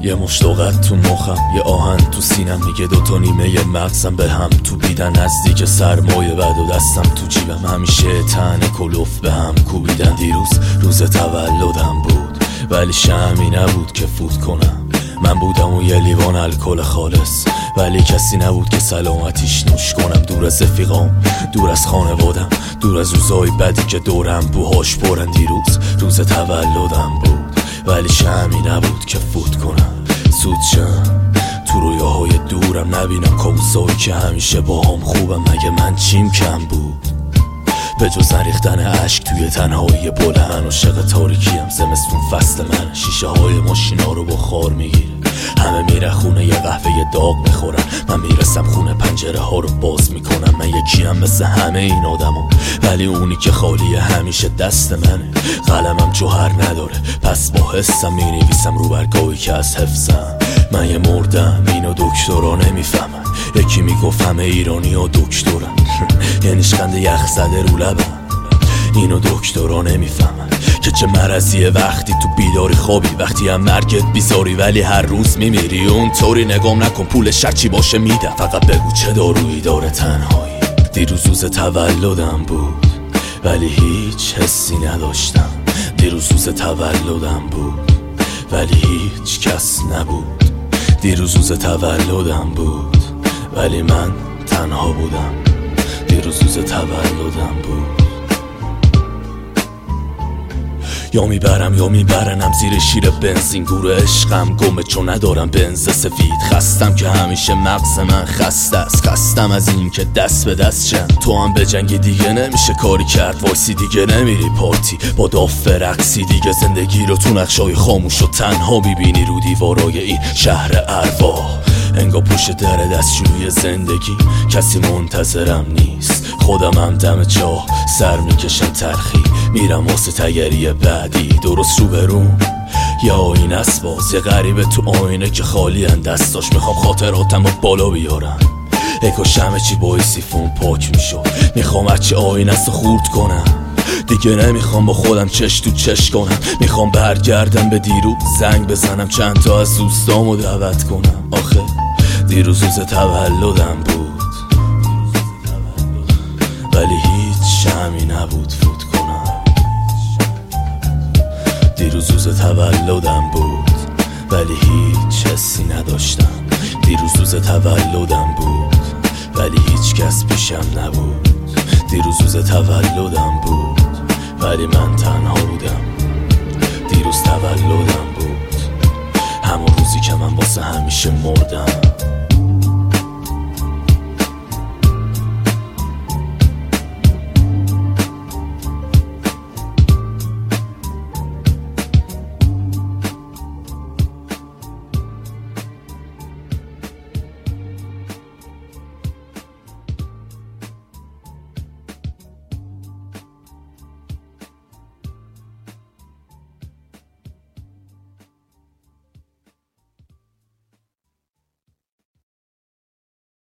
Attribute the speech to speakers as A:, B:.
A: یه مشتاقت تو مخم، یه آهن تو سینم میگه دوتا نیمه یه مغزم به هم تو بیدن، نزدیک سرمایه بد و دستم تو جیبم، همیشه تن کلوف به هم کوبیدن. دیروز روز تولدم بود ولی شمی نبود که فوت کنم. من بودم و یه لیوان الکل خالص، ولی کسی نبود که سلامتیش نوش کنم. دور از رفیقام، دور از خانوادم، دور از روزای بدی که دورم بوهاش پرن. دیروز روز تولدم بود ولی شمی نبود که فوت کنم. سود شم تو رویاهای دورم، نبینم کابوسایی که همیشه با هم خوبم. مگه من چیم کم بود به جز ریختن عشق توی تنهایی بلند؟ عاشق تاریکیم، زمستون فصل من، شیشه های ماشینا رو بخار میگیره. همه میره خونه یه قهوه داغ میخورن، من میرسم خونه پنجره ها رو باز میکنم. من یکیم مثل همه این آدما، ولی اونی که خالیه همیشه دست منه. قلمم جوهر نداره پس با حسم مینویسم رو برگاهی که از حفظم. من یه مردم اینو دکترا نمیفهمن، یکی میگفت همه ایرانی ها دکترن یه نیشخند یخ زده رو لبم. اینو دکترا نمیفهمن که چه مرضیه وقتی تو بیداری خوابی، وقتی هم مرگت بیزاری ولی هر روز میمیری. اون طوری نگام نکن، پول شرچی باشه میدم، فقط بگو چه دارویی داره تنهایی. دیروز روز تولدم بود ولی هیچ حسی نداشتم. دیروز روز تولدم بود ولی هیچ کس نبود. دیروز روز تولدم بود ولی من تنها بودم. دیروز روز تولدم بود. یا میبرم یا میبرنم زیر شیر بنزین، گور عشقم گمه چون ندارم بنز سفید. خستم که همیشه مغز من خسته است، خستم از این که دست به دست شم. تو هم به جنگ دیگه نمیشه کاری کرد، وایسی دیگه نمیری پارتی با داف رقصی. دیگه زندگی رو تو نقشای خاموش و تنها میبینی رو دیوارای این شهر ارواح. انگار پشت در دستشوی زندگی کسی منتظرم نیست، خودم هم دم چاه سر میکشم تلخی. میرم واسه تگری بعدی، درست رو بروم یه آینه است باز، یه غریبه تو آینه که خالی ان دستاش. میخوام خاطراتم رو بالا بیارم، اکاش همه چی با سیفون پاک میشد. میخوام هرچی آینه است خورد کنم، دیگه نمیخوام با خودم چش تو چش کنم. میخوام برگردم به دیروز، زنگ بزنم چند تا از دوستامو دعوت کنم. آخه دیروز روز تولدم بود ولی هیچ شمی نبود فوت کنم. دیروز روز تولدم بود ولی هیچ حسی نداشتم. دیروز روز تولدم بود ولی هیچ کس پیشم نبود. دیروز روز تولدم بود ولی من تنها بودم. دیروز تولدم بود، همون روزی که من واسه همیشه مردم.